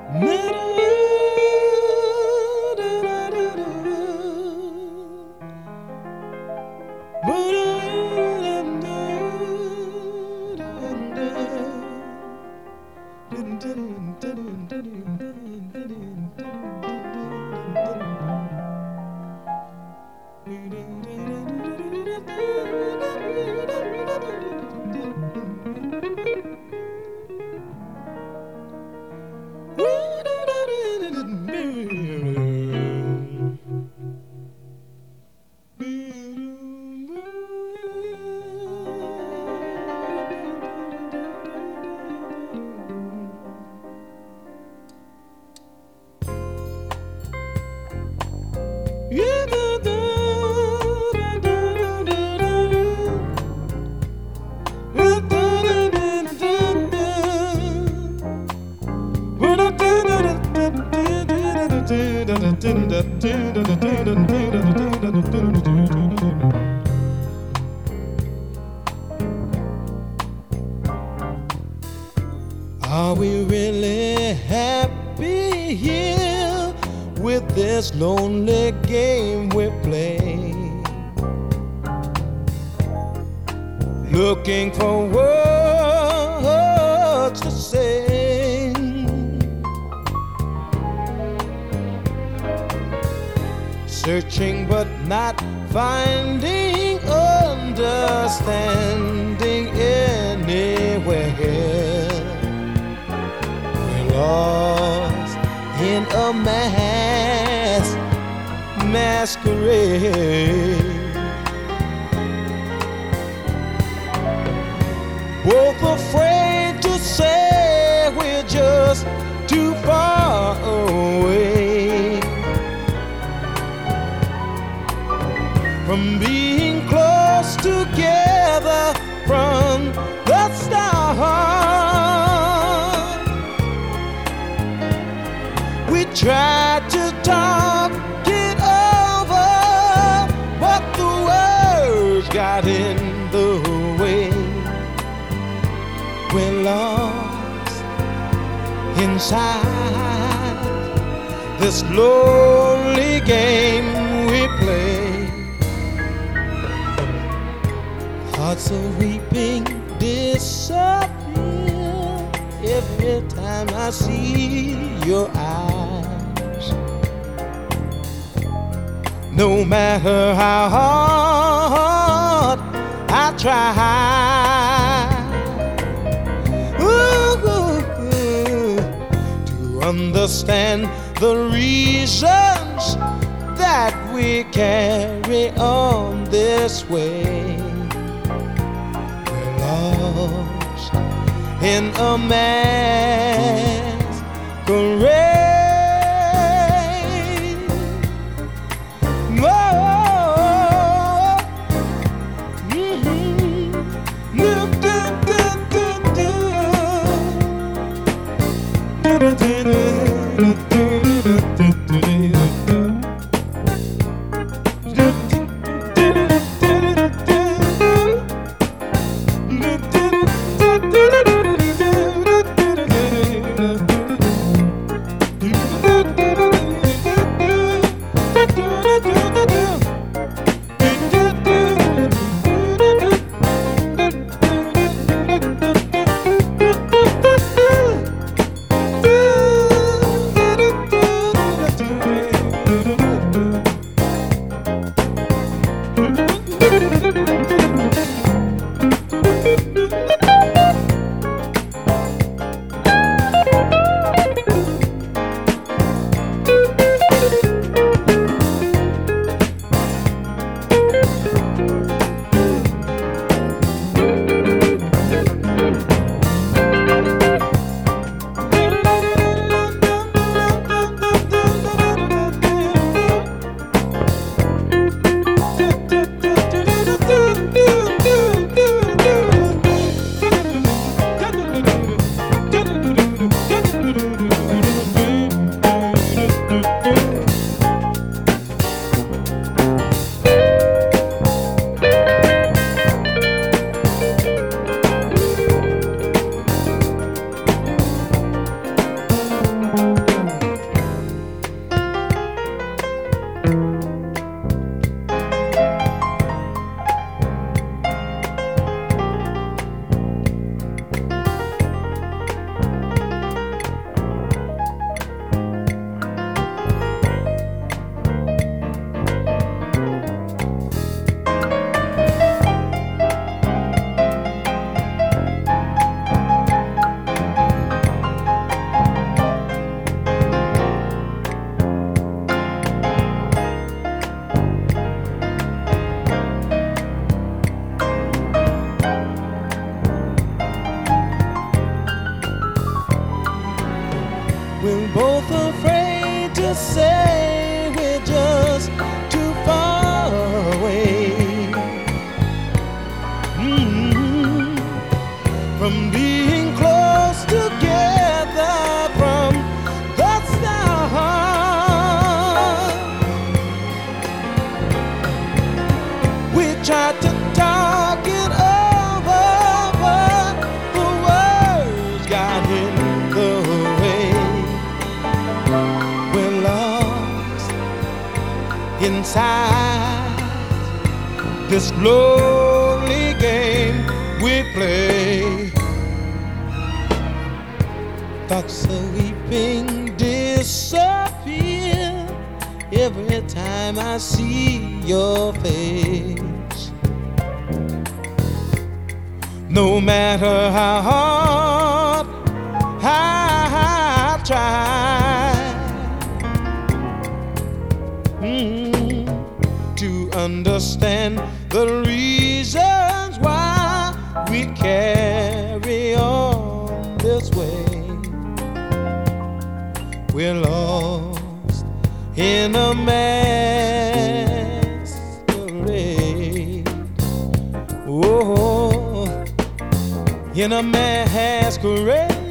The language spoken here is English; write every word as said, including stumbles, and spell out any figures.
Are we really happy here with this lonely game we play? Looking for words to say, searching but not finding understanding anywhere. We're lost in a mass masquerade, both afraid to say we're just too far away from being close together from the start. We tried to talk it over, but the words got in the way. We're lost inside this lonely game we play. Hearts of weeping disappear every time I see your eyes. No matter how hard I try to understand the reasons that we carry on this way. We're lost in a masquerade. we're both afraid to say we're just too far away mm-hmm. from being close together from the start. We tried to talk it over, but the words got in the way. We're lost inside this lonely game we play. Thoughts of weeping disappear every time I see your face. No matter how hard I try mm, to understand the reasons why we carry on this way. We're lost in a masquerade. Oh, in a masquerade.